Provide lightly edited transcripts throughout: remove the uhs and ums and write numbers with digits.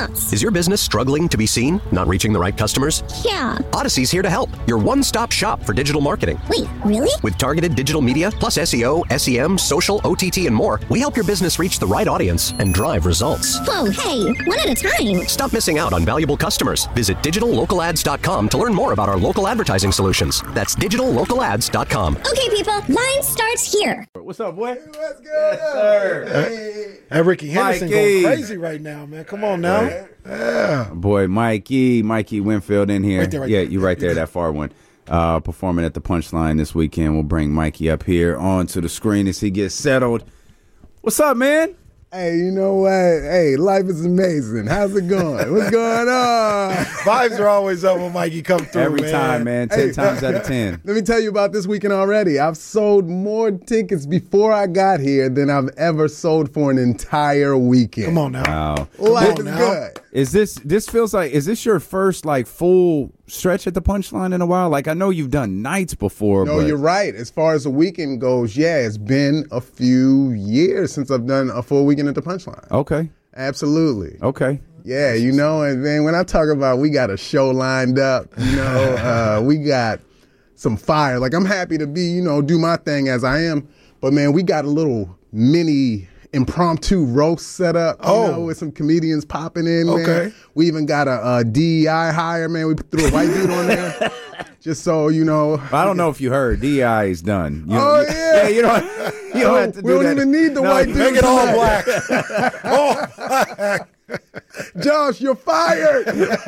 nuts. Is your business struggling to be seen? Not reaching the right customers? Yeah. Odyssey's here to help. Your one-stop shop for digital marketing. Wait, really? With targeted digital media, plus SEO, SEM, social, OTT, and more, we help your business reach the right audience and drive results. Whoa, hey, one at a time. Stop missing out on valuable customers. Visit digitallocalads.com to learn more about our local advertising solutions. That's digitallocalads.com. Okay, people, line starts here. What's up, boy? What's good? Yes, sir. Hey, Ricky Henderson Mikey. going crazy right now, man. Come on now. Yeah. Boy, Mikey Winfield in here. Right there, right yeah, there. you right there, that far one. Performing at the Punchline this weekend. We'll bring Mikey up here onto the screen as he gets settled. What's up, man? Hey, you know what? Hey, life is amazing. How's it going? What's going on? Vibes are always up when Mikey come through, Every time, man. 10 Hey. times out of 10. Let me tell you about this weekend already. I've sold more tickets before I got here than I've ever sold for an entire weekend. Come on now. Wow. Life Come is on now. good. Is this feels like, is this your first like full stretch at the Punchline in a while? Like I know you've done nights before, No, but you're right. As far as the weekend goes, yeah, it's been a few years since I've done a full weekend at the Punchline. Okay. Absolutely. Okay. Yeah, you know, and then when I talk about we got a show lined up, you know, we got some fire. Like I'm happy to be, you know, do my thing as I am. But man, we got a little mini impromptu roast set up, you know, with some comedians popping in, man. Okay. We even got a DEI hire, man. We threw a white dude on there. Just so, you know. I don't know if you heard. DI is done. You Oh, know, yeah. you don't have to do We don't that. even need the white dude. Make it all tonight. black. all black. Josh, you're fired.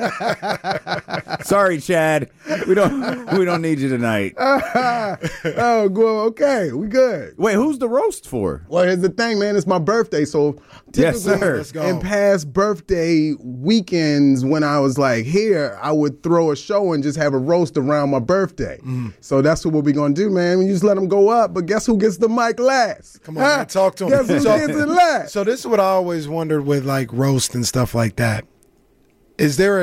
Sorry, Chad. We don't need you tonight. Oh, well, okay. We good. Wait, who's the roast for? Well, here's the thing, man. It's my birthday, so Yes, typically sir. Let's go. in past birthday weekends when I was like here, I would throw a show and just have a roast around my birthday. So that's what we're gonna do, man. You just let them go up, but guess who gets the mic last? Come on, man, talk to him. Guess who gets it last? So this is what I always wondered with like roast and stuff like that. Is there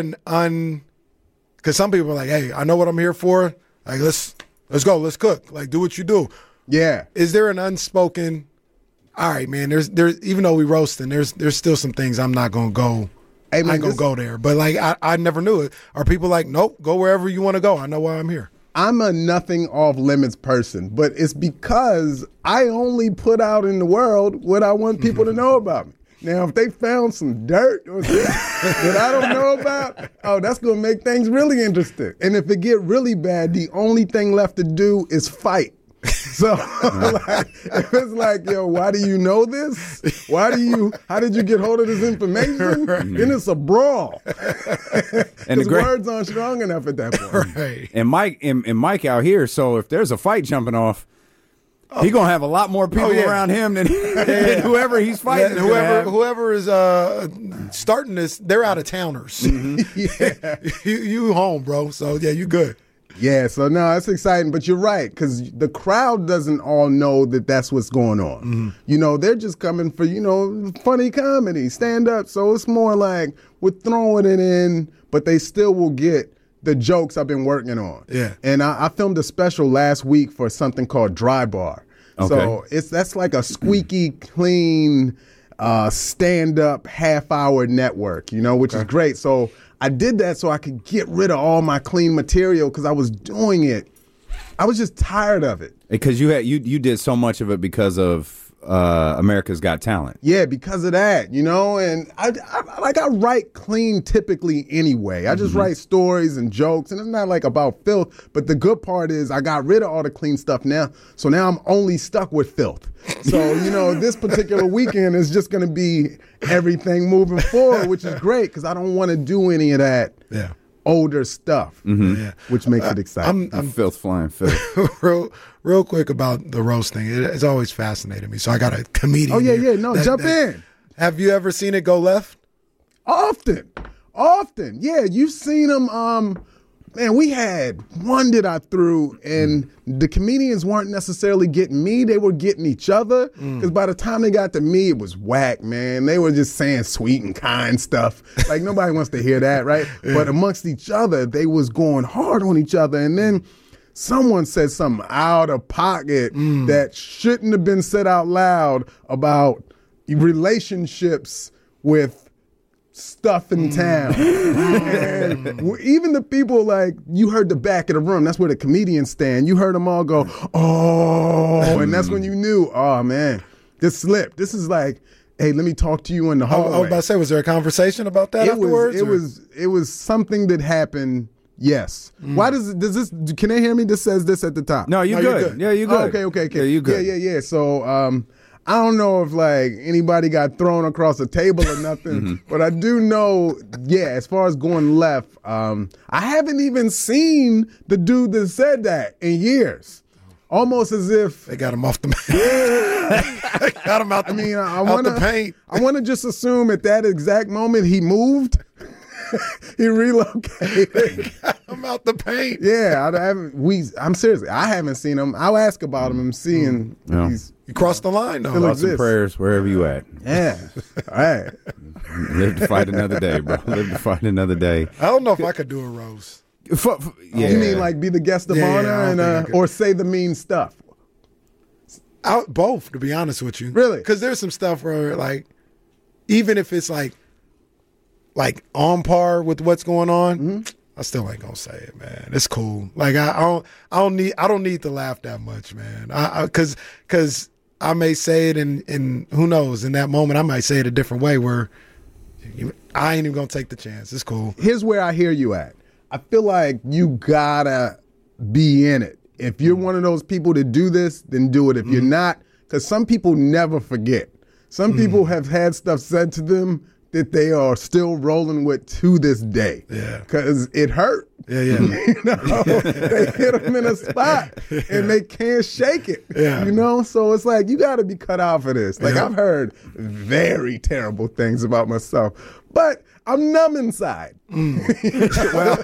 because some people are like, hey, I know what I'm here for. Like, let's go, let's cook. Like, do what you do. Yeah. Is there an unspoken, all right, man, there's even though we roasting, there's still some things I'm not gonna go. Hey, man, I ain't gonna go there. But like I never knew it. Are people like, nope, go wherever you wanna go. I know why I'm here. I'm a nothing off limits person, but it's because I only put out in the world what I want people to know about me. Now, if they found some dirt or something that I don't know about, oh, that's going to make things really interesting. And if it get really bad, the only thing left to do is fight. So, like, if it's like, yo, why do you know this? How did you get hold of this information? Then it's a brawl. And the Because great words aren't strong enough at that point. Right. and Mike out here. So if there's a fight jumping off, he gonna have a lot more people yeah. around him than whoever he's fighting. Whoever is starting this, they're out of towners. Yeah. you home, bro. So yeah, you good. Yeah, so no, it's exciting, but you're right, because the crowd doesn't all know that that's what's going on. You know, they're just coming for, you know, funny comedy, stand up. So it's more like we're throwing it in, but they still will get the jokes I've been working on. Yeah. And I filmed a special last week for something called Dry Bar. So that's like a squeaky clean stand-up half-hour network, you know, which is great. So I did that so I could get rid of all my clean material because I was doing it. I was just tired of it. Because you did so much of it because of America's Got Talent. Yeah, because of that, you know, and I write clean typically anyway. I just write stories and jokes, and it's not like about filth. But the good part is I got rid of all the clean stuff now, so now I'm only stuck with filth. So, you know, this particular weekend is just going to be everything moving forward, which is great because I don't want to do any of that older stuff, Yeah. which makes it exciting. I'm filth flying filth. real quick about the roast thing. It's always fascinated me. So I got a comedian. Oh, yeah, here yeah. No, jump in. Have you ever seen it go left? Often. Yeah, you've seen them. Man, we had one that I threw, and the comedians weren't necessarily getting me. They were getting each other. Because by the time they got to me, it was whack, man. They were just saying sweet and kind stuff. Like, nobody wants to hear that, right? But amongst each other, they was going hard on each other. And then someone said something out of pocket that shouldn't have been said out loud about relationships with stuff in town. And even the people, like, you heard the back of the room. That's where the comedians stand. You heard them all go, oh, and that's when you knew, oh, man, this slipped. This is like, hey, let me talk to you in the hallway. I was about to say, was there a conversation about that afterwards? It was something that happened. Yes. Why does this? Can they hear me? This says this at the top. No, you're good. Yeah, you're good. Oh, okay. Yeah, you good. Yeah. So, I don't know if like anybody got thrown across a table or nothing, but I do know, as far as going left, I haven't even seen the dude that said that in years. Almost as if they got him off the they got him out the, the paint. I want to just assume at that exact moment he moved. He relocated. I'm out the paint. Yeah, I'm seriously. I haven't seen him. I'll ask about him. I'm seeing you crossed the line though. Thoughts and prayers wherever you at. Yeah. All right. Live to fight another day, bro. Live to fight another day. I don't know if I could do a roast. Yeah. You mean like be the guest of honor and or say the mean stuff? Both, to be honest with you. Really? Because there's some stuff where like, even if it's like on par with what's going on, I still ain't gonna say it, man. It's cool. Like I don't need to laugh that much, man. Because I may say it and who knows, in that moment I might say it a different way where I ain't even gonna take the chance. It's cool. Here's where I hear you at. I feel like you gotta be in it. If you're one of those people that do this, then do it. If you're not, because some people never forget. Some people have had stuff said to them that they are still rolling with to this day. Yeah. Because it hurt. Yeah. You know, they hit them in a spot and they can't shake it. Yeah. You know, so it's like, you got to be cut out for this. Like, I've heard very terrible things about myself, but I'm numb inside. Well,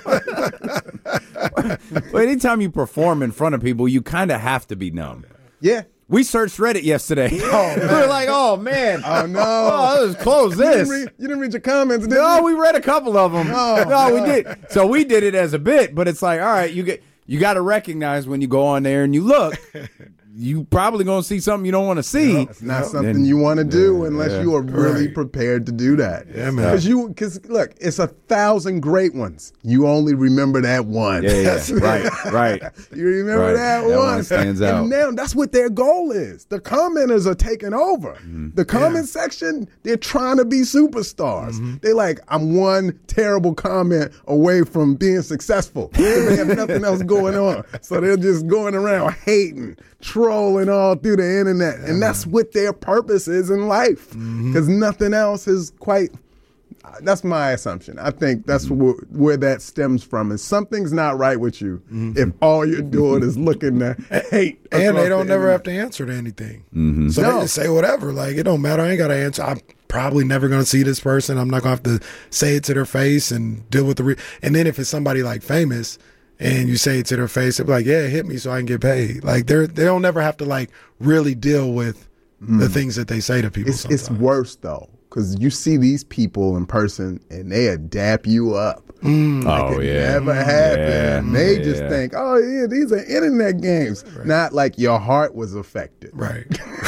anytime you perform in front of people, you kind of have to be numb. Yeah. We searched Reddit yesterday. We were like, oh, man. Oh, no. Oh, let's close this. You didn't read your comments, did you? No, we read a couple of them. No, we did. So we did it as a bit, but it's like, all right, you got to recognize when you go on there and you look, you probably going to see something you don't want to see. It's not something you want to do unless you are really prepared to do that. Yeah, man. Because look, it's 1,000 great ones. You only remember that one. Yeah. Right. You remember that one. Stands out. And now that's what their goal is. The commenters are taking over. The comment section, they're trying to be superstars. They're like, I'm one terrible comment away from being successful. They have nothing else going on. So they're just going around hating, trolling all through the internet. And that's what their purpose is in life. Because nothing else is quite... That's my assumption. I think that's where that stems from. Is something's not right with you if all you're doing is looking to hate. And they don't never have to answer to anything. So they just say whatever. Like, it don't matter. I ain't got to answer. I'm probably never going to see this person. I'm not going to have to say it to their face and deal with and then if it's somebody like famous and you say it to their face, they'll be like, yeah, hit me so I can get paid. Like, they don't never have to like really deal with the things that they say to people. It's worse though. Because you see these people in person and they adapt you up. Like it never happened. They just think, oh, yeah, these are internet games. Right. Not like your heart was affected. Right.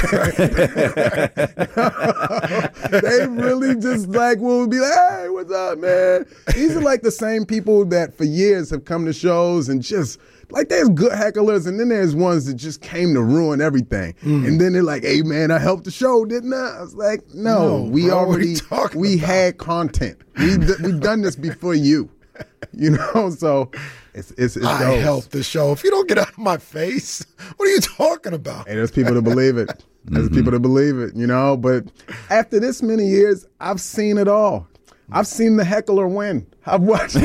They really just like will be like, hey, what's up, man? These are like the same people that for years have come to shows and just... Like, there's good hecklers, and then there's ones that just came to ruin everything. And then they're like, hey, man, I helped the show, didn't I? I was like, no we bro, already had content. We've done this before you. You know, so it's I helped the show. If you don't get out of my face, what are you talking about? Hey, there's people that believe it. There's people that believe it, you know. But after this many years, I've seen it all. I've seen the heckler win. I've watched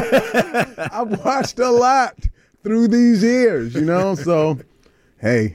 a lot through these years, you know. So, hey,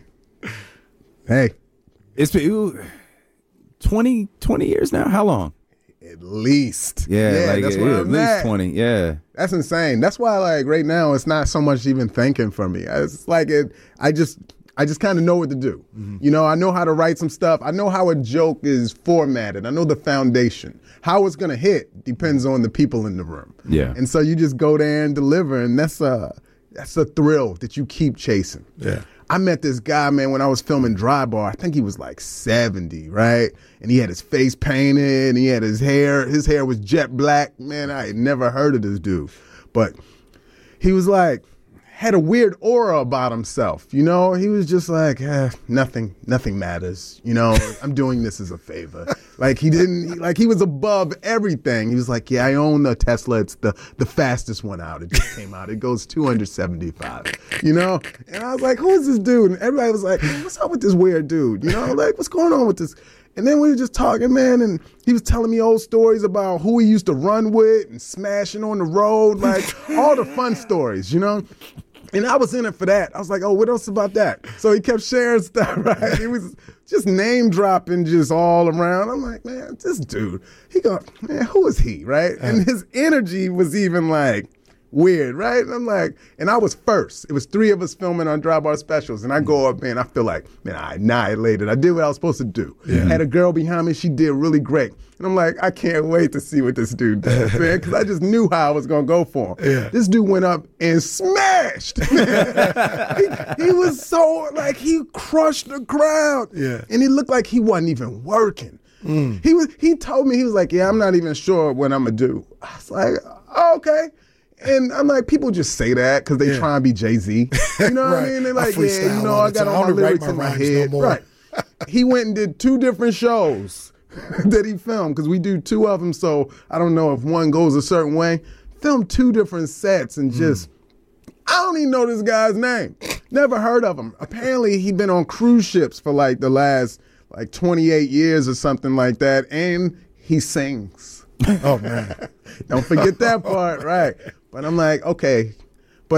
it's been 20 years now. How long? At least, like that's where at least 20. Yeah, that's insane. That's why, like, right now, it's not so much even thinking for me. It's like I just kind of know what to do. You know, I know how to write some stuff. I know how a joke is formatted. I know the foundation. How it's gonna hit depends on the people in the room. Yeah, and so you just go there and deliver, and that's a thrill that you keep chasing. Yeah. I met this guy, man, when I was filming Dry Bar. I think he was like 70, right? And he had his face painted, and he had his hair. His hair was jet black. Man, I had never heard of this dude. But he was like, had a weird aura about himself, you know? He was just like, nothing matters, you know? I'm doing this as a favor. Like, he was above everything. He was like, yeah, I own the Tesla. It's the fastest one out. It just came out. It goes 275, you know? And I was like, who is this dude? And everybody was like, what's up with this weird dude? You know, like, what's going on with this? And then we were just talking, man, and he was telling me old stories about who he used to run with and smashing on the road, like all the fun stories, you know? And I was in it for that. I was like, oh, what else about that? So he kept sharing stuff, right? He was just name dropping just all around. I'm like, man, this dude, he go, man, who is he, right? And his energy was even like weird, right? And I'm like, and I was first. It was 3 of us filming on Dry Bar Specials, and I go up, man, I feel like, man, I annihilated. I did what I was supposed to do. Yeah. Had a girl behind me, she did really great. And I'm like, I can't wait to see what this dude does, man, because I just knew how I was going to go for him. Yeah. This dude went up and smashed. he was so, like, he crushed the crowd. Yeah. And he looked like he wasn't even working. He told me, he was like, yeah, I'm not even sure what I'm going to do. I was like, oh, okay. And I'm like, people just say that because they try and be Jay-Z. You know what I mean? They're like, yeah, you know, I got all my lyrics in my head. Right. He went and did 2 different shows that he filmed, because we do 2 of them, so I don't know if one goes a certain way. Filmed 2 different sets and just, I don't even know this guy's name. Never heard of him. Apparently, he'd been on cruise ships for like the last 28 years or something like that, and he sings. Oh, man. Don't forget that part, right? But I'm like, okay, but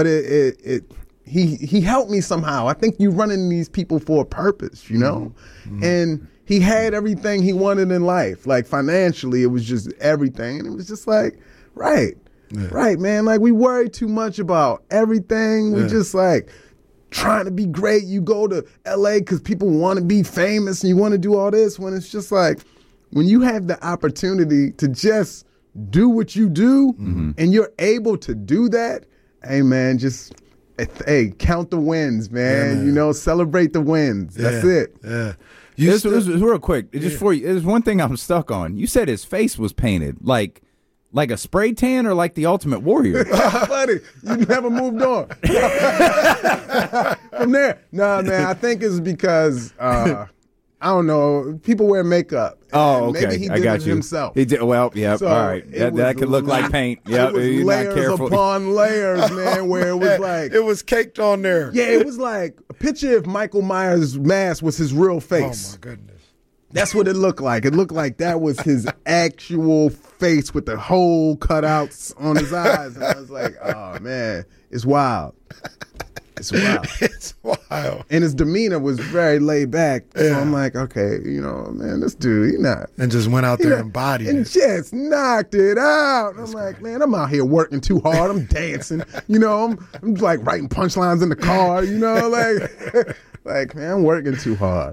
he helped me somehow. I think you run into these people for a purpose, you know? And he had everything he wanted in life. Like, financially, it was just everything. And it was just like, right, man. Like, we worry too much about everything. We just like trying to be great. You go to LA because people want to be famous and you want to do all this, when it's just like, when you have the opportunity to just do what you do and you're able to do that, hey, man, just, hey, count the wins, man. You know, celebrate the wins. That's it. Yeah. This real quick, just for you, there's one thing I'm stuck on. You said his face was painted like a spray tan or like the Ultimate Warrior. Buddy, you never moved on from there. No, man, I think it's because I don't know, people wear makeup. Oh, okay. Maybe he did it himself. He did, well, yeah, so all right. That could look like paint. Yeah, it was layers upon layers, man, where it was like, it was caked on there. Yeah, it was like a picture of Michael Myers' mask was his real face. Oh, my goodness. That's what it looked like. It looked like that was his actual face with the hole cutouts on his eyes. And I was like, oh, man, it's wild. It's wild. It's wild. And his demeanor was very laid back. So I'm like, okay, you know, man, this dude, he not. And just went out there and bodied and it. just knocked it out. I'm like, man, I'm out here working too hard. I'm dancing. You know, I'm like writing punchlines in the car, you know, like, man, I'm working too hard.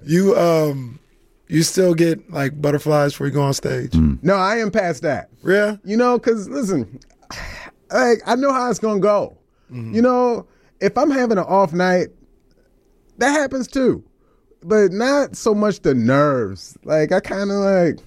You still get like butterflies before you go on stage? No, I am past that. Yeah? You know, because listen, like, I know how it's going to go. You know, if I'm having an off night, that happens too. But not so much the nerves. Like, I kind of like,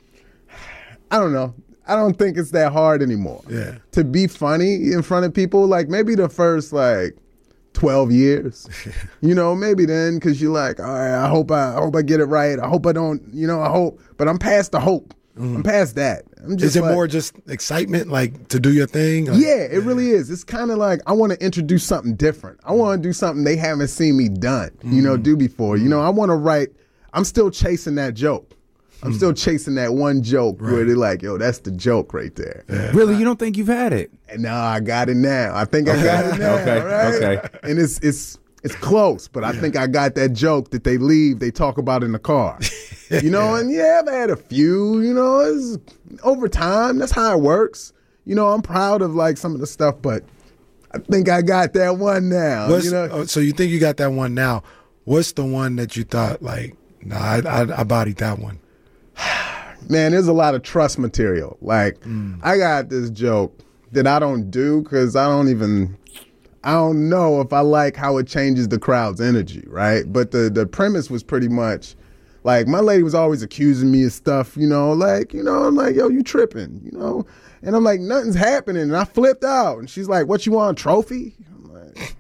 I don't know. I don't think it's that hard anymore. Yeah. To be funny in front of people, like maybe the first like 12 years, you know, maybe then, because you're like, all right, I hope I get it right. I hope I don't, you know, I hope, but I'm past the hope. I'm past that. I'm just Is it like, more just excitement, like to do your thing? Like, yeah, it really is. It's kind of like I want to introduce something different. I want to do something they haven't seen me done, you know, do before. You know, I want to write. I'm still chasing that joke. I'm still chasing that one joke where they're like, yo, that's the joke right there. Yeah. Really? You don't think you've had it? And no, I got it now. I think I got it now. Okay. And it's close, but I think I got that joke that they talk about in the car. You know, and yeah, I've had a few, you know, it's over time. That's how it works. You know, I'm proud of like some of the stuff, but I think I got that one now. You know? So you think you got that one now. What's the one that you thought like, nah, I bodied that one? Man, there's a lot of trust material. Like, I got this joke that I don't do because I don't I don't know if I like how it changes the crowd's energy, right? But the premise was pretty much like my lady was always accusing me of stuff, I'm like, yo, you tripping, And I'm like, nothing's happening. And I flipped out. And she's like, what, you want, a trophy? I'm like,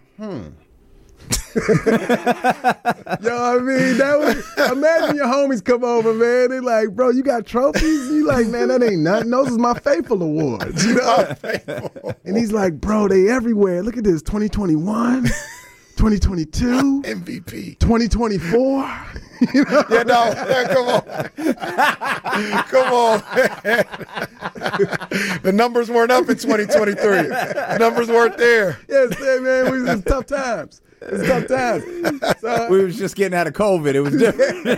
that was, imagine your homies come over, man. They like, bro, you got trophies? You like, man, that ain't nothing. Those is my Faithful Awards, And he's like, bro, they everywhere. Look at this, 2021. 2022 MVP 2024 Yeah, no, come on man. The numbers weren't up in 2023. The numbers weren't there. Yes, man, it's tough times. So, We was just getting out of COVID. It was different.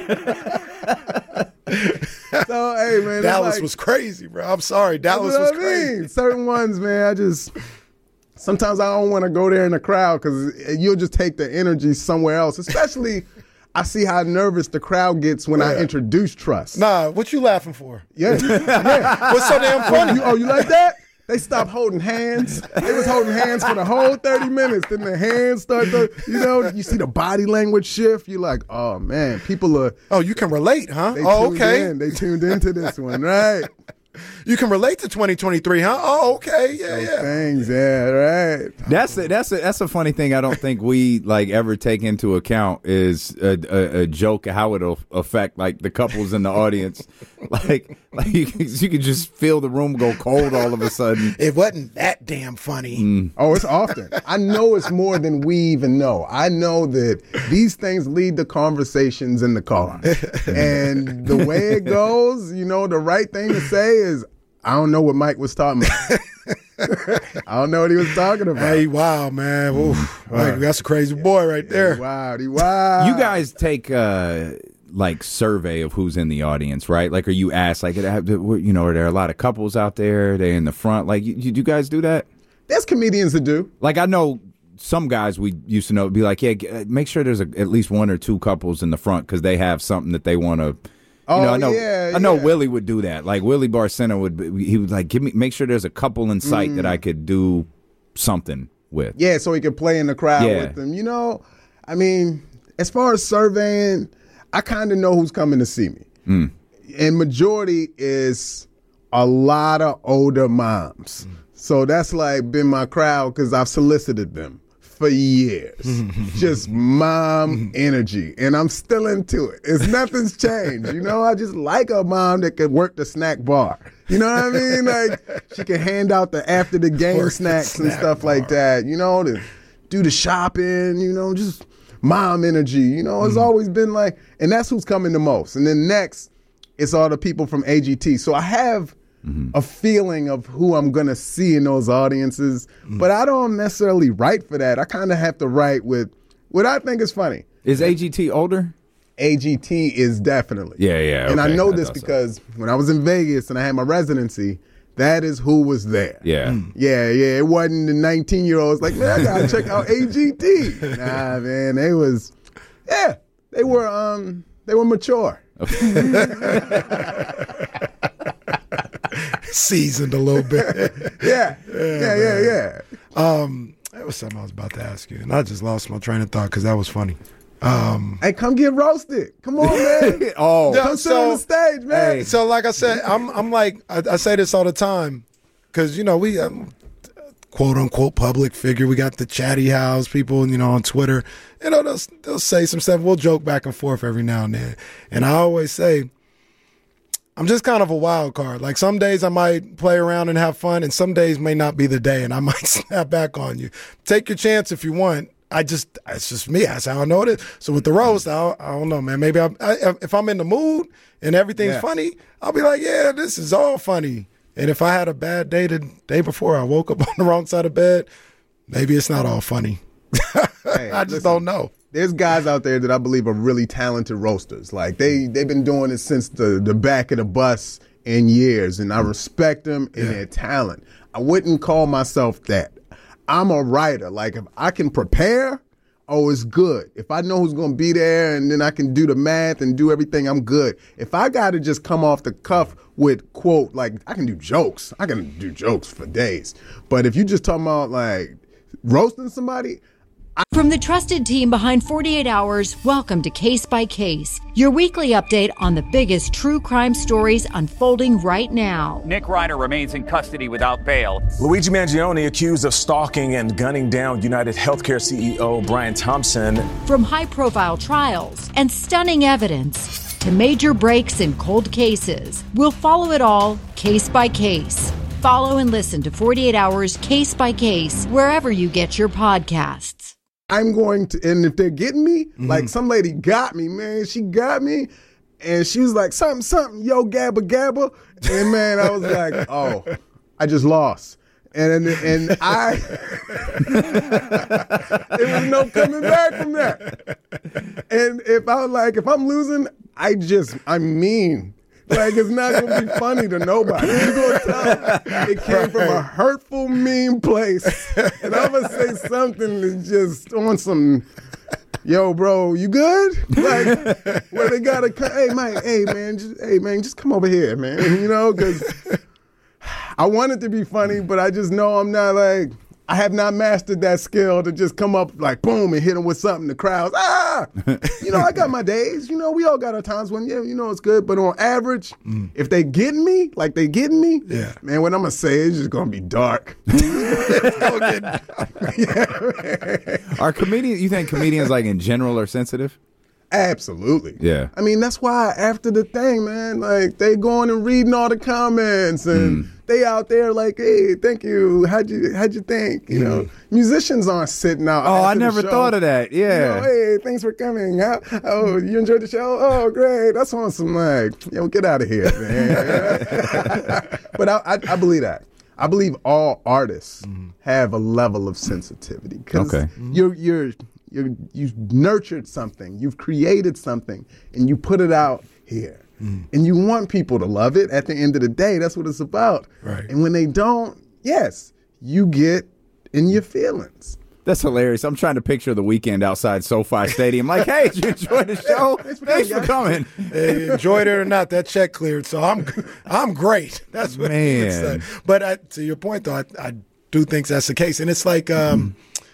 So, hey, man. Dallas was crazy, bro. I'm sorry. Dallas was crazy. Certain ones, man, sometimes I don't want to go there in the crowd because you'll just take the energy somewhere else. Especially, I see how nervous the crowd gets when I introduce trust. Nah, what you laughing for? Yeah. What's so damn funny? You like that? They stopped holding hands. They was holding hands for the whole 30 minutes. Then the hands start to, you see the body language shift. You're like, oh, man, people are. Oh, you can relate, huh? They tuned into this one, right? You can relate to 2023, huh? Oh, okay, Those things, right. That's a funny thing. I don't think we ever take into account is a joke how it'll affect the couples in the audience. You could just feel the room go cold all of a sudden. It wasn't that damn funny. Oh, it's often. I know it's more than we even know. I know that these things lead to conversations in the car, and the way it goes, the right thing to say is, I don't know what Mike was talking about. I don't know what he was talking about. Hey, wow, man. Oof. Mike, that's a crazy boy right there. Wow. You guys take survey of who's in the audience, right? Are you asked, are there a lot of couples out there? Are they in the front? You guys do that? There's comedians that do. I know some guys we used to know be like, yeah, make sure there's at least one or two couples in the front because they have something that they want to. I know Willie would do that. Willie Barcena would make sure there's a couple in sight that I could do something with. Yeah, so he could play in the crowd with them. As far as surveying, I kind of know who's coming to see me. And majority is a lot of older moms. So that's been my crowd because I've solicited them for years. Just mom energy. And I'm still into it. Nothing's changed. I just like a mom that could work the snack bar. You know what I mean? She can hand out the after the game snacks and stuff like that. To do the shopping, just mom energy. It's always been and that's who's coming the most. And then next, it's all the people from AGT. So I have a feeling of who I'm going to see in those audiences, but I don't necessarily write for that. I kind of have to write with what I think is funny. Is AGT older? AGT is definitely. Yeah. Okay. And I know this because when I was in Vegas and I had my residency, that is who was there. Yeah. Yeah. It wasn't the 19-year-olds man, I got to check out AGT. Nah, man, they were mature. Seasoned a little bit. Yeah. That was something I was about to ask you, and I just lost my train of thought because that was funny. Hey, come get roasted. Come on, man. Come sit on the stage, man. Hey. So, like I said, I'm I say this all the time because we quote unquote public figure. We got the chatty house people, on Twitter. They'll say some stuff. We'll joke back and forth every now and then, and I always say, I'm just kind of a wild card. Some days I might play around and have fun, and some days may not be the day, and I might snap back on you. Take your chance if you want. It's just me. That's how I know it is. So with the roast, I don't know, man. Maybe if I'm in the mood and everything's funny, I'll be like, yeah, this is all funny. And if I had a bad day the day before, I woke up on the wrong side of bed, maybe it's not all funny. I just don't know. There's guys out there that I believe are really talented roasters. They've been doing it since the back of the bus in years, and I respect them and their talent. I wouldn't call myself that. I'm a writer. If I can prepare, it's good. If I know who's going to be there and then I can do the math and do everything, I'm good. If I got to just come off the cuff with, quote, I can do jokes. I can do jokes for days. But if you just talking about, roasting somebody. From the trusted team behind 48 Hours, welcome to Case by Case, your weekly update on the biggest true crime stories unfolding right now. Nick Ryder remains in custody without bail. Luigi Mangione accused of stalking and gunning down United Healthcare CEO Brian Thompson. From high-profile trials and stunning evidence to major breaks in cold cases, we'll follow it all case by case. Follow and listen to 48 Hours Case by Case wherever you get your podcasts. I'm going to, and if they're getting me, like some lady got me, man. She got me, and she was like, something, yo, gabba, gabba. And, man, I was like, oh, I just lost. And I, there was no coming back from that. And if I'm losing, I'm mean. Like, it's not going to be funny to nobody. You're going to tell it came from a hurtful, mean place. And I'm going to say something that's just on some, yo, bro, you good? Like, where they got to, hey, man, just come over here, man. You know, because I want it to be funny, but I just know I'm not like, I have not mastered that skill to just come up like boom and hit them with something. The crowd's you know, I got my days. You know, we all got our times when you know it's good. But on average, if they getting me, like they getting me, man, what I'm gonna say is just gonna be dark. Are comedians? You think comedians like in general are sensitive? Absolutely. Yeah. I mean, that's why after the thing, man, like they going and reading all the comments and they out there like, hey, thank you. How'd you think? You know, musicians aren't sitting out. Oh, I never thought of that. Yeah. You know, hey, thanks for coming. You enjoyed the show? Oh, great. That's on some like, yo, get out of here, man. But I believe that. I believe all artists have a level of sensitivity because you've nurtured something, you've created something, and you put it out here. And you want people to love it. At the end of the day, that's what it's about. Right. And when they don't, yes, you get in your feelings. That's hilarious. I'm trying to picture the weekend outside SoFi Stadium. Like, hey, did you enjoy the show? Thanks for coming. Hey, enjoyed it or not, that check cleared, so I'm great. That's what man. But to your point, though, I do think that's the case, and it's like I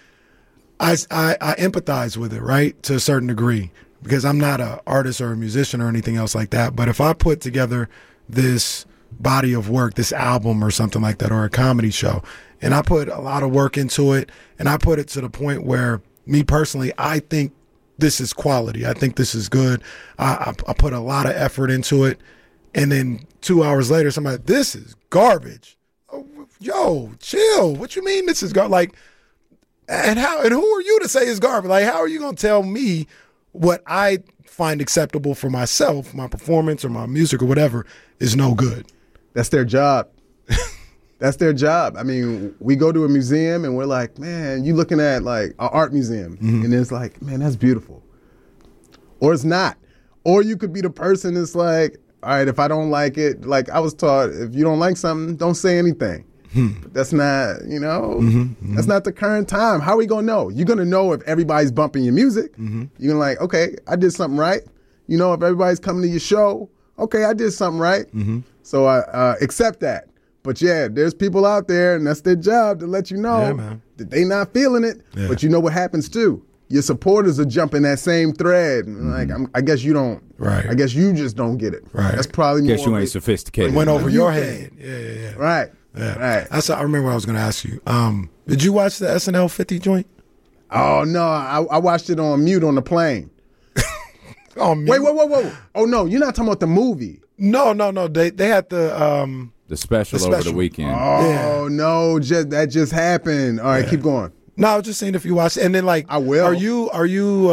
empathize with it, right, to a certain degree, because I'm not an artist or a musician or anything else like that. But if I put together this body of work, this album or something like that, or a comedy show, and I put a lot of work into it, and I put it to the point where, me personally, I think this is quality. I think this is good. I put a lot of effort into it, and then 2 hours later, somebody, this is garbage. Oh, yo, chill. What you mean this is garbage? Like, and who are you to say it's garbage? Like, how are you going to tell me what I find acceptable for myself, my performance or my music or whatever, is no good? That's their job. That's their job. I mean, we go to a museum and we're like, man, you looking at like an art museum, and it's like, man, that's beautiful. Or it's not. Or you could be the person that's like, all right, if I don't like it, like I was taught, if you don't like something, don't say anything. But that's not, you know, that's not the current time. How are we going to know? You're going to know if everybody's bumping your music. You're going to like, okay, I did something right. You know, if everybody's coming to your show, okay, I did something right. So I accept that. But yeah, there's people out there, and that's their job to let you know that they not feeling it. Yeah. But you know what happens too? Your supporters are jumping that same thread. Like, I guess you don't. Right. I guess you just don't get it. Right. That's probably more. Guess you ain't sophisticated. It went over your head. Yeah. Right. Yeah. Right. I remember what I was going to ask you. Did you watch the SNL 50 joint? Oh no, I watched it on mute on the plane. On mute? Wait. Oh no, you're not talking about the movie. No. They had the special over the weekend. Oh no, that just happened. All right, keep going. No, I was just saying if you watch it, and then like I will. Are you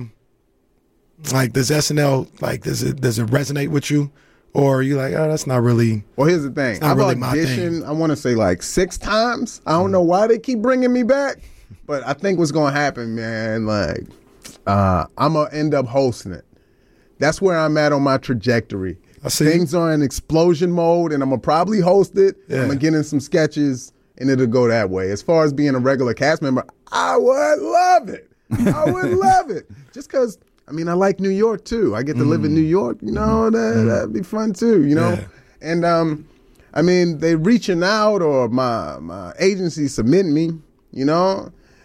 like, does SNL, like, does it resonate with you? Or are you like, oh, that's not really. Well, here's the thing. I've really auditioned, I want to say like 6 times. I don't know why they keep bringing me back, but I think what's going to happen, man, like, I'm going to end up hosting it. That's where I'm at on my trajectory. Things are in explosion mode, and I'm going to probably host it. Yeah. I'm going to get in some sketches, and it'll go that way. As far as being a regular cast member, I would love it. I would love it. Just because, I mean, I like New York, too. I get to live in New York, you know, that'd be fun, too, you know? Yeah. And, I mean, they reaching out, or my agency submitting me, you know?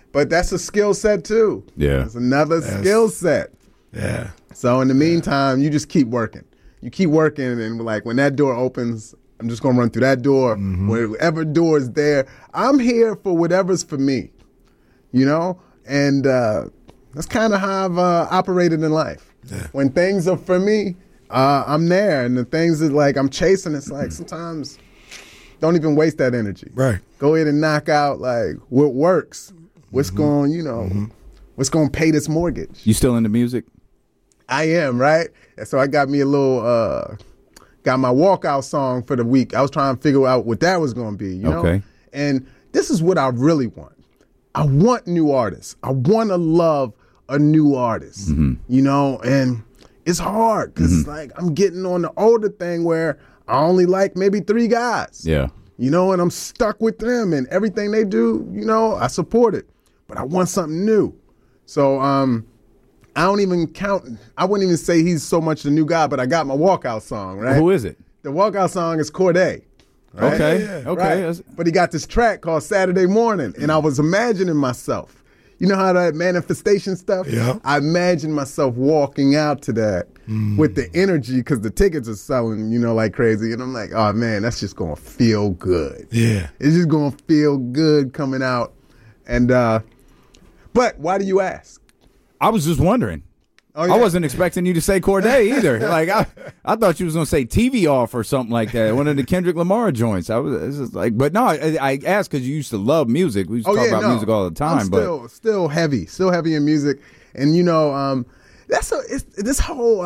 But that's a skill set too. Yeah. It's another skill set. Yeah. So in the meantime, you just keep working. You keep working, and like when that door opens, I'm just gonna run through that door. Whatever door is there, I'm here for whatever's for me. You know, and that's kind of how I've operated in life. Yeah. When things are for me, I'm there, and the things that like I'm chasing, it's like sometimes don't even waste that energy. Right. Go ahead and knock out like what works. What's going, you know, what's going to pay this mortgage? You still into music? I am, right? And so I got me a little, got my walkout song for the week. I was trying to figure out what that was going to be, you know? Okay. And this is what I really want. I want new artists. I want to love a new artist, you know? And it's hard because like I'm getting on the older thing where I only like maybe 3 guys. Yeah. You know, and I'm stuck with them and everything they do, you know, I support it. But I want something new. So I don't even count. I wouldn't even say he's so much the new guy, but I got my walkout song, right? Who is it? The walkout song is Corday. Right? Okay. Yeah, Okay. Right? But he got this track called Saturday Morning, and I was imagining myself. You know how that manifestation stuff? Yeah. I imagined myself walking out to that with the energy because the tickets are selling, you know, like crazy. And I'm like, oh, man, that's just going to feel good. Yeah. It's just going to feel good coming out. And, but why do you ask? I was just wondering. Oh, yeah. I wasn't expecting you to say Corday either. Like I thought you was gonna say TV Off or something like that. One of the Kendrick Lamar joints. It's just like, but no, I asked because you used to love music. We used to talk about music all the time. I'm still heavy in music, and you know, this whole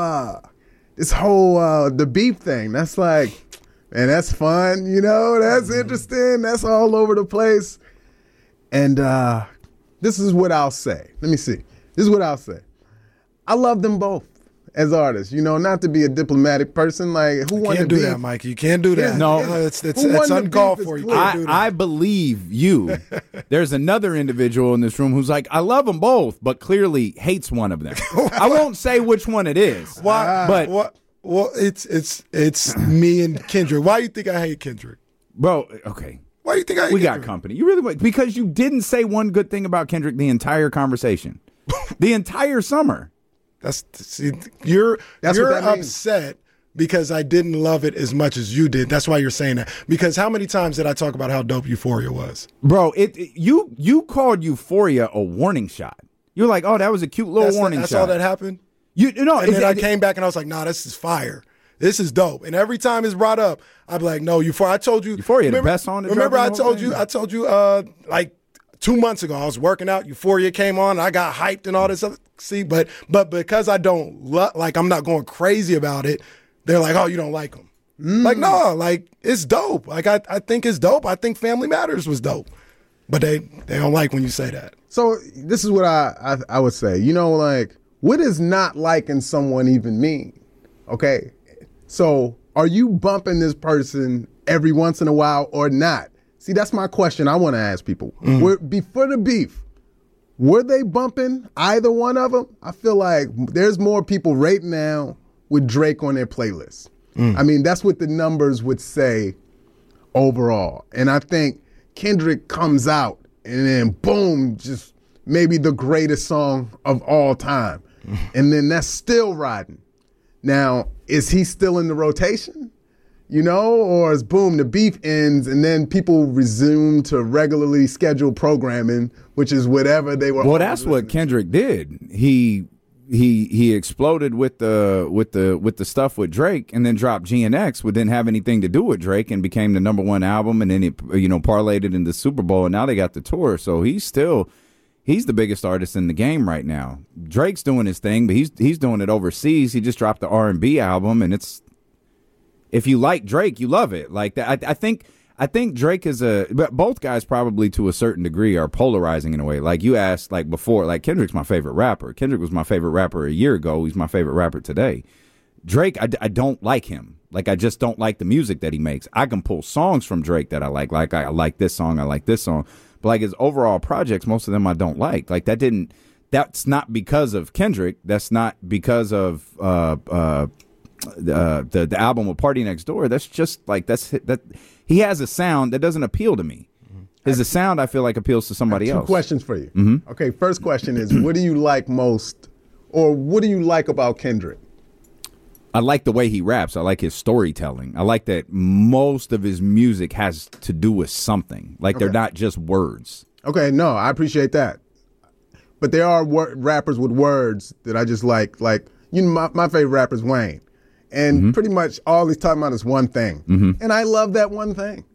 the beef thing. That's like, man, that's fun. You know, that's interesting. That's all over the place. And this is what I'll say. Let me see. This is what I'll say. I love them both as artists. You know, not to be a diplomatic person. Like, who wanted to do that, Mike? You can't do that. No. It's uncalled for. You can't do that. I believe you. There's another individual in this room who's like, I love them both, but clearly hates one of them. I won't say which one it is. Why? But What? Well, it's me and Kendrick. Why do you think I hate Kendrick? bro, okay. Why do you think I hate We got Kendrick? company. You really because you didn't say one good thing about Kendrick the entire conversation, the entire summer. You're what that means. upset because I didn't love it as much as you did. That's why you're saying that. Because how many times did I talk about how dope Euphoria was? Bro, you called Euphoria a warning shot. You're like, oh, that was a cute little warning that's shot. all that happened? And then I came back and I was like, nah, this is fire. This is dope. And every time it's brought up, I'd be like, no, Euphoria. I told you. Euphoria, the best song. Remember I told you like 2 months ago, I was working out. Euphoria came on. And I got hyped and all this other. See, but because I don't I'm not going crazy about it. They're like, oh, you don't like them. Like, no, like it's dope. Like I think it's dope. I think Family Matters was dope. But they don't like when you say that. So this is what I would say. You know, like, what does not liking someone even mean? Okay. So are you bumping this person every once in a while or not? See, that's my question I want to ask people. Before the beef, were they bumping either one of them? I feel like there's more people right now with Drake on their playlist. I mean, that's what the numbers would say overall. And I think Kendrick comes out and then boom, just maybe the greatest song of all time. And then that's still riding. Now, is he still in the rotation? You know, or is boom, the beef ends and then people resume to regularly scheduled programming, which is whatever they were. Well, that's what Kendrick did. He exploded with the stuff with Drake, and then dropped GNX, which didn't have anything to do with Drake, and became the #1 album, and then it parlayed it in the Super Bowl, and now they got the tour. So he's the biggest artist in the game right now. Drake's doing his thing, but he's doing it overseas. He just dropped the R&B album, and it's. If you like Drake, you love it. Like that, I think Drake is but both guys probably to a certain degree are polarizing in a way. Like you asked, like before, like Kendrick's my favorite rapper. Kendrick was my favorite rapper a year ago. He's my favorite rapper today. Drake, I don't like him. Like I just don't like the music that he makes. I can pull songs from Drake that I like. Like I like this song. I like this song. But like his overall projects, most of them I don't like. Like that's not because of Kendrick. That's not because of the album with Party Next Door. That's just like that he has a sound that doesn't appeal to me. His sound, I feel like, appeals to somebody else. Two questions for you. Mm-hmm. Okay, first question is, what do you like most, or what do you like about Kendrick? I like the way he raps. I like his storytelling. I like that most of his music has to do with something. Like they're not just words. Okay, no, I appreciate that. But there are rappers with words that I just like. Like, you know, my favorite rapper is Wayne. And pretty much all he's talking about is one thing. And I love that one thing.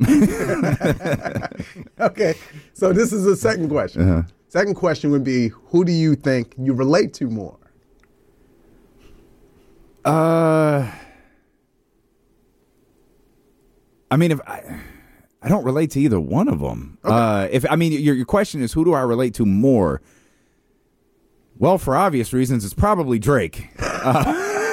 Okay, so this is the second question. Second question would be, who do you think you relate to more? I mean, if I don't relate to either one of them. Okay. Your question is, who do I relate to more? Well, for obvious reasons, it's probably Drake. Yeah,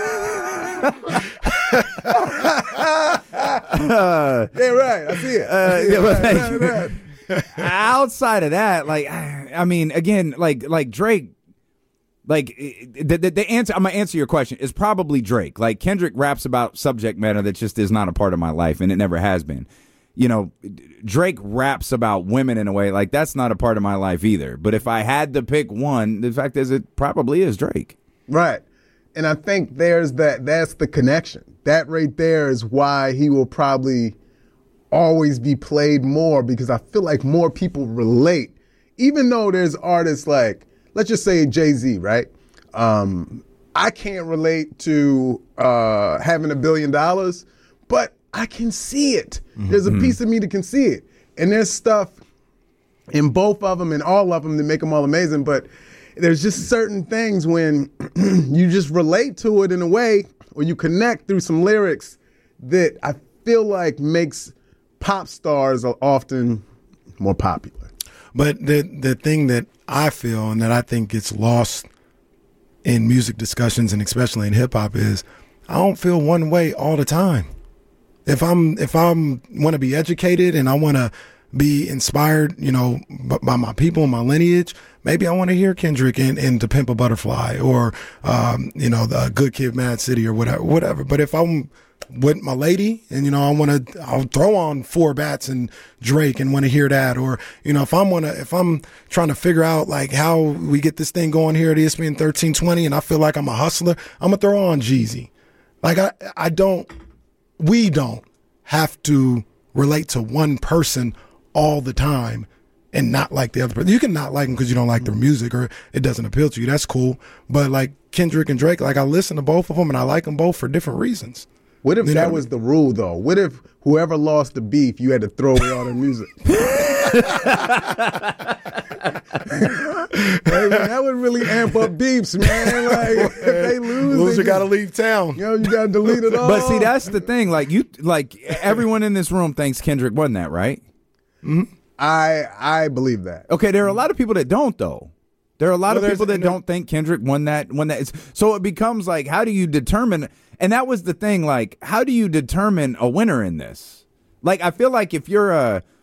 right. I see it. Outside of that, like, I mean, again, like Drake. Like the answer, I'm gonna answer your question, is probably Drake. Like Kendrick raps about subject matter that just is not a part of my life, and it never has been. You know, Drake raps about women in a way like that's not a part of my life either. But if I had to pick one, the fact is it probably is Drake. Right, and I think that's the connection. That right there is why he will probably always be played more, because I feel like more people relate, even though there's artists like, let's just say Jay-Z, right? I can't relate to having $1 billion, but I can see it. There's a piece of me that can see it. And there's stuff in both of them and all of them that make them all amazing, but there's just certain things when you just relate to it in a way, or you connect through some lyrics that I feel like makes pop stars often more popular. But the thing that I feel and that I think gets lost in music discussions, and especially in hip hop, is I don't feel one way all the time. If I'm want to be educated and I want to be inspired, you know, by my people and my lineage, maybe I want to hear Kendrick and To Pimp a Butterfly, or you know, the Good Kid, Mad City, or whatever. But if I'm with my lady and, you know, I'll throw on 4 Bats and Drake and want to hear that. Or, you know, if I'm trying to figure out like how we get this thing going here at ESPN 1320 and I feel like I'm a hustler, I'm gonna throw on Jeezy. Like we don't have to relate to one person all the time and not like the other person. You can not like them because you don't like their music or it doesn't appeal to you. That's cool. But like Kendrick and Drake, like I listen to both of them and I like them both for different reasons. What if that was the rule, though? What if whoever lost the beef, you had to throw away all their music? Hey, man, that would really amp up beefs, man. Like, if they lose, loser got to leave town. You know, you got to delete it all. But see, that's the thing. Like everyone in this room thinks Kendrick won that, right? Mm-hmm. I believe that. Okay, there are a lot of people that don't, though. There are a lot of people that don't think Kendrick won that. So it becomes like, how do you determine? And that was the thing. Like, how do you determine a winner in this? Like, I feel like if you're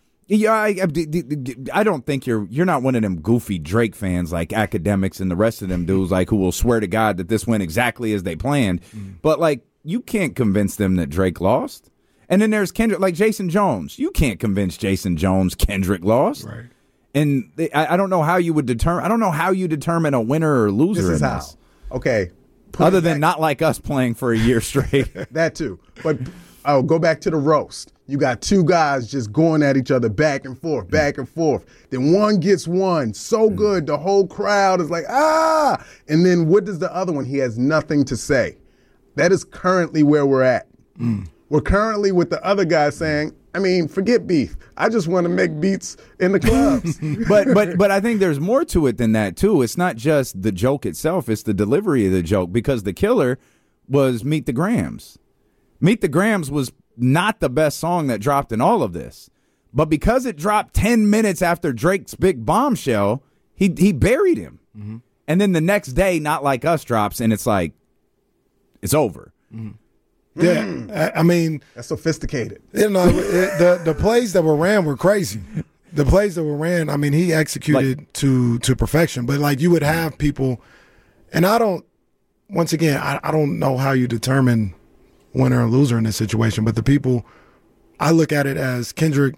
I don't think you're not one of them goofy Drake fans like Academics and the rest of them dudes like who will swear to God that this went exactly as they planned. But like, you can't convince them that Drake lost. And then there's Kendrick, like Jason Jones. You can't convince Jason Jones Kendrick lost. Right. And I don't know how you would determine. I don't know how you determine a winner or loser. This is in how. This. Okay. Other than not like us playing for a year straight. That too. But I'll go back to the roast. You got two guys just going at each other back and forth, back and forth. Then one gets one so good, the whole crowd is like, ah! And then what does the other one? He has nothing to say. That is currently where we're at. We're currently with the other guy saying, I mean, forget beef. I just want to make beats in the clubs. But I think there's more to it than that, too. It's not just the joke itself. It's the delivery of the joke, because the killer was Meet the Grams. Meet the Grams was not the best song that dropped in all of this. But because it dropped 10 minutes after Drake's big bombshell, he buried him. Mm-hmm. And then the next day, Not Like Us drops, and it's like, it's over. Mm-hmm. Yeah, I mean, that's sophisticated. You know, the plays that were ran were crazy. The plays that were ran, I mean, he executed to perfection. But like, you would have people, and I don't know how you determine winner or loser in this situation. But the people, I look at it as Kendrick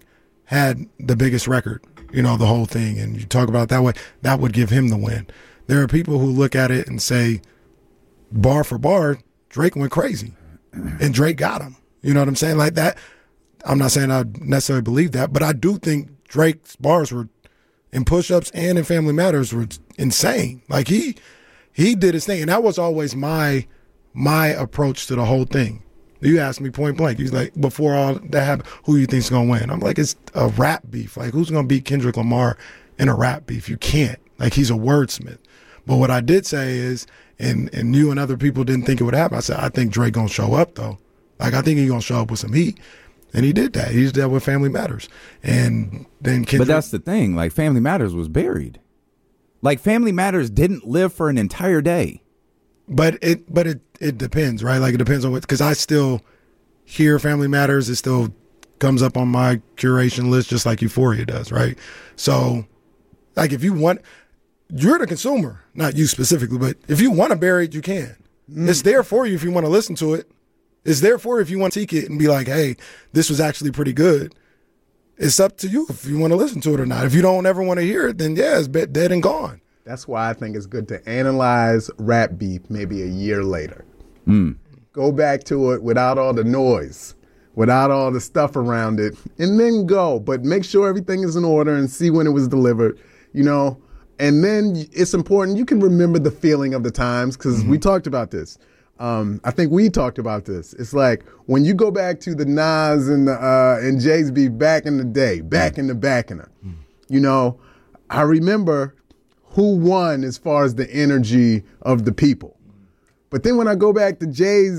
had the biggest record, the whole thing, and you talk about it that way, that would give him the win. There are people who look at it and say, bar for bar, Drake went crazy, and Drake got him. You know what I'm saying? Like that. I'm not saying I necessarily believe that, but I do think Drake's bars were in Push-Ups and in Family Matters were insane. Like he did his thing, and that was always my approach to the whole thing. You asked me point blank. He's like, before all that happened, who you think's gonna win? I'm like, it's a rap beef. Like, who's gonna beat Kendrick Lamar in a rap beef? You can't. Like, he's a wordsmith. But what I did say is, and you and other people didn't think it would happen. I said, I think Drake gonna show up though. Like, I think he's gonna show up with some heat. And he did that. He did that with Family Matters. And then Kendrick. But that's the thing. Like, Family Matters was buried. Like, Family Matters didn't live for an entire day. But it depends, right? Like, it depends on what, because I still hear Family Matters. It still comes up on my curation list just like Euphoria does, right? So, like, if you want, you're the consumer, not you specifically, but if you want to bury it, you can. It's there for you if you want to listen to it. It's there for you if you want to seek it and be like, hey, this was actually pretty good. It's up to you if you want to listen to it or not. If you don't ever want to hear it, then yeah, it's dead and gone. That's why I think it's good to analyze rap beef maybe a year later. Go back to it without all the noise, without all the stuff around it, and then go. But make sure everything is in order and see when it was delivered, And then it's important. You can remember the feeling of the times because we talked about this. I think we talked about this. It's like when you go back to the Nas and Jay's beef back in the day, back in the Backener, I remember who won as far as the energy of the people. But then when I go back to Jay's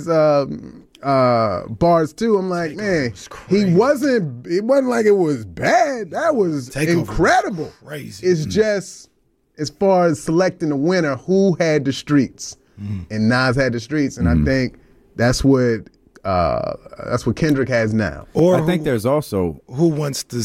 bars too, I'm like, man, it wasn't like it was bad. That was incredible. Crazy. It's just as far as selecting the winner, who had the streets. And Nas had the streets, and I think that's what Kendrick has now. Or I think there's also who wants to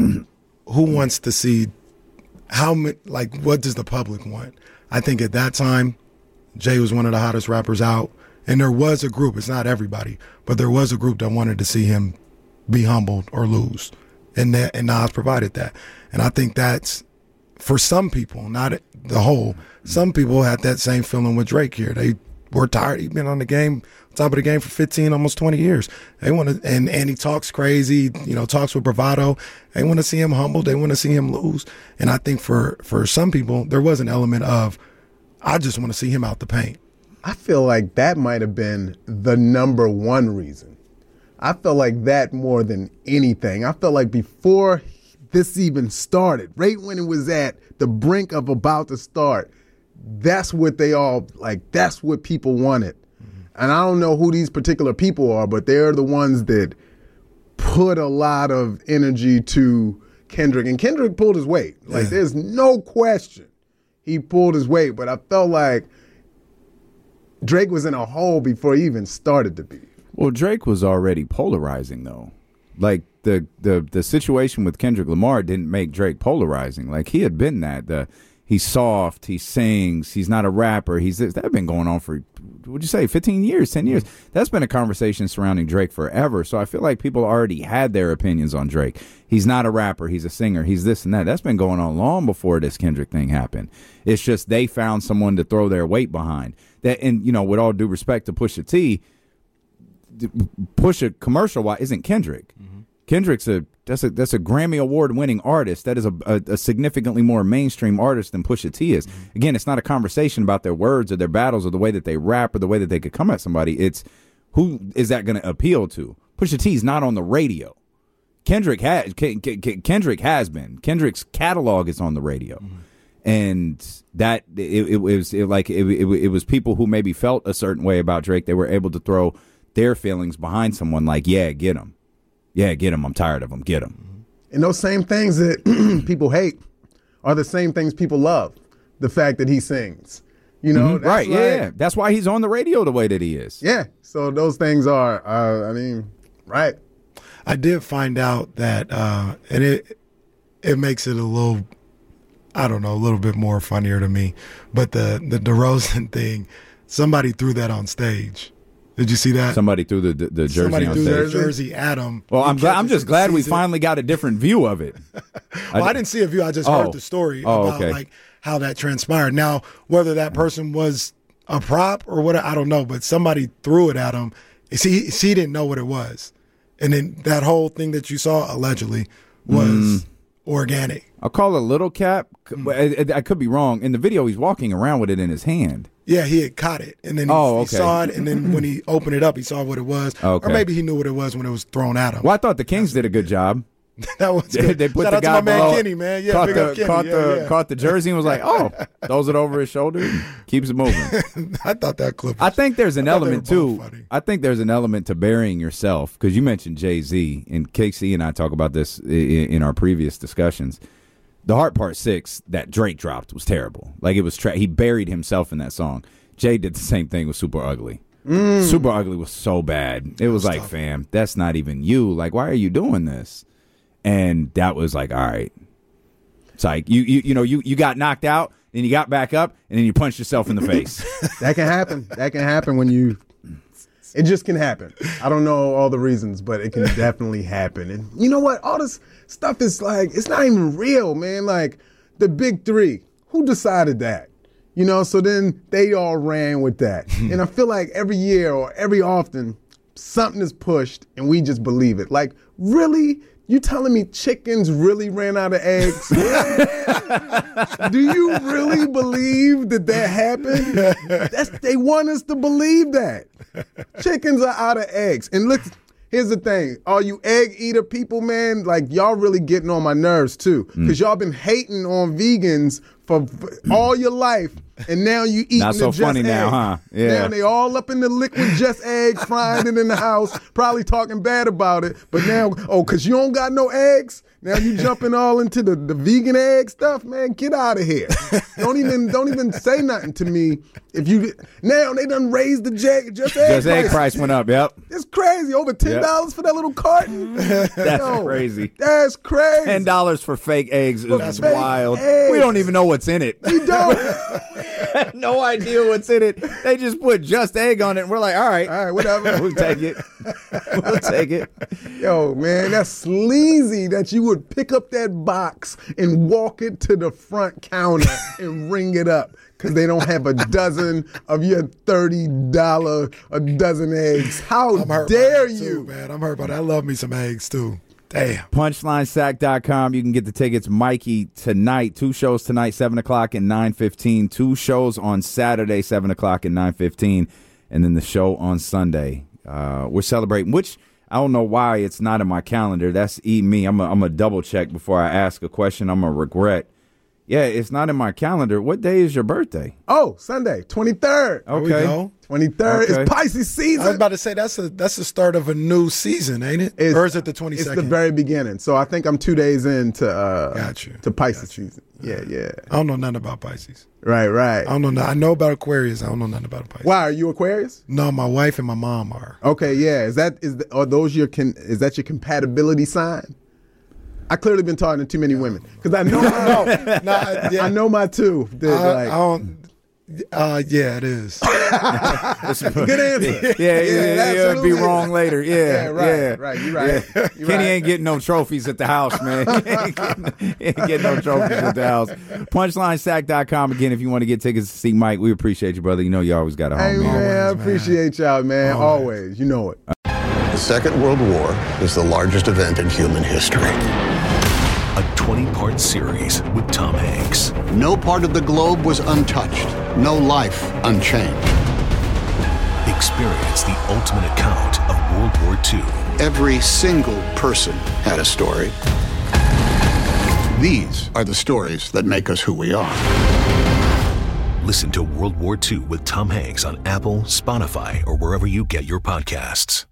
see how many, like, what does the public want? I think at that time, Jay was one of the hottest rappers out, and there was a group. It's not everybody, but there was a group that wanted to see him be humbled or lose, and Nas provided that. And I think that's for some people, not the whole. Some people had that same feeling with Drake here. They were tired. He's been on the game, top of the game for 15, almost 20 years. They want to, and he talks crazy, talks with bravado. They want to see him humbled. They want to see him lose. And I think for some people, there was an element of, I just want to see him out the paint. I feel like that might have been the number one reason. I felt like that more than anything. I felt like before this even started, right when it was at the brink of about to start, that's what that's what people wanted. And I don't know who these particular people are, but they're the ones that put a lot of energy to Kendrick. And Kendrick pulled his weight. Like, there's no question he pulled his weight. But I felt like Drake was in a hole before he even started the beef. Well, Drake was already polarizing, though. Like, the situation with Kendrick Lamar didn't make Drake polarizing. Like, he had been that. He's soft, he sings, he's not a rapper, that's been going on for, what'd you say, 15 years, 10 years? That's been a conversation surrounding Drake forever. So I feel like people already had their opinions on Drake. He's not a rapper, he's a singer, he's this and that. That's been going on long before this Kendrick thing happened. It's just they found someone to throw their weight behind. That, and, with all due respect to Pusha T, Pusha commercial-wise isn't Kendrick. Kendrick's that's a Grammy Award winning artist. That is a significantly more mainstream artist than Pusha T is. Again, it's not a conversation about their words or their battles or the way that they rap or the way that they could come at somebody. It's who is that going to appeal to? Pusha T's not on the radio. Kendrick has been. Kendrick's catalog is on the radio, and that it was people who maybe felt a certain way about Drake. They were able to throw their feelings behind someone like, yeah, get him. Yeah, get him. I'm tired of him. Get him. And those same things that people hate are the same things people love. The fact that he sings. That's right. Yeah. That's why he's on the radio the way that he is. Yeah. So those things are, right. I did find out that, and it makes it a little, I don't know, a little bit more funnier to me. But the DeRozan thing, somebody threw that on stage. Did you see that? Somebody threw the jersey Somebody on threw stage. their jersey at him. Well, I'm just glad we finally got a different view of it. Well, I didn't see a view. I just heard the story about like how that transpired. Now, whether that person was a prop or what, I don't know, but somebody threw it at him. See, he didn't know what it was. And then that whole thing that you saw allegedly was organic. I'll call it a little cap. I could be wrong. In the video, he's walking around with it in his hand. Yeah, he had caught it, and then he saw it, and then when he opened it up, he saw what it was. Or maybe he knew what it was when it was thrown at him. Well, I thought the Kings did a good job. That was good. They put Shout the out guy to my man below, Kenny, man. Yeah, caught the jersey and was like, oh, throws it over his shoulder and keeps it moving. I thought that clip was, I think there's an element, too. Funny. I think there's an element to burying yourself, because you mentioned Jay-Z, and KC and I talk about this in our previous discussions. The Heart Part 6 that Drake dropped was terrible. Like, it was he buried himself in that song. Jay did the same thing with Super Ugly. Super Ugly was so bad. It was like, tough. Fam, that's not even you. Like, why are you doing this? And that was like, all right. It's like you got knocked out, and you got back up, and then you punched yourself in the face. That can happen. That can happen when you. It just can happen. I don't know all the reasons, but it can definitely happen. And you know what? All this stuff is like, it's not even real, man. Like the big three. Who decided that? You know, so then they all ran with that. And I feel like every year or every often, something is pushed and we just believe it. Like, really? You telling me chickens really ran out of eggs? Do you really believe that happened? They want us to believe that. Chickens are out of eggs. And look, here's the thing. All you egg eater people, man, like y'all really getting on my nerves too. Because y'all been hating on vegans for all your life. And now you eating not so the just funny egg. now, huh? Yeah. Now they all up in the liquid just egg, frying it in the house, probably talking bad about it. But now, because you don't got no eggs, now you jumping all into the vegan egg stuff, man. Get out of here. Don't even say nothing to me. Now they done raised the just egg price went up. Yep, it's crazy. Over $10 for that little carton. That's crazy. That's crazy. $10 for fake eggs is wild. Eggs. We don't even know what's in it. We don't. No idea what's in it. They just put just egg on it, and we're like, all right, whatever. We'll take it. We'll take it. Yo, man, that's sleazy that you would pick up that box and walk it to the front counter and ring it up because they don't have a dozen of your $30 a dozen eggs. How dare you? Too, man, I'm hurt by that. I love me some eggs, too. Damn. PunchlineSack.com. You can get the tickets. Mikey tonight. 2 shows tonight, 7 o'clock and 9:15. 2 shows on Saturday, 7 o'clock and 9:15. And then the show on Sunday. We're celebrating, which I don't know why it's not in my calendar. That's me. I'm a double check before I ask a question. I'm a regret. Yeah, it's not in my calendar. What day is your birthday? Oh, Sunday, 23rd. Okay. 23rd. Okay. It's Pisces season. I was about to say that's the start of a new season, ain't it? Or is it the 22nd? It's the very beginning. So I think I'm 2 days into to Pisces season. Yeah. I don't know nothing about Pisces. Right. I don't know. I know about Aquarius. I don't know nothing about Pisces. Why are you Aquarius? No, my wife and my mom are. Okay, yeah. Is that your compatibility sign? I clearly been talking to too many women because I know I know my two. Yeah, it is. Good answer. Yeah, it'd be wrong later. Yeah, right. You're right. Yeah. Kenny ain't getting no trophies at the house, man. He ain't getting no trophies at the house. PunchlineSack.com. Again, if you want to get tickets to see Mike, we appreciate you, brother. You know you always got a home. Hey, man, I appreciate y'all, man. Always. You know it. The Second World War is the largest event in human history. A 20-part series with Tom Hanks. No part of the globe was untouched. No life unchanged. Experience the ultimate account of World War II. Every single person had a story. These are the stories that make us who we are. Listen to World War II with Tom Hanks on Apple, Spotify, or wherever you get your podcasts.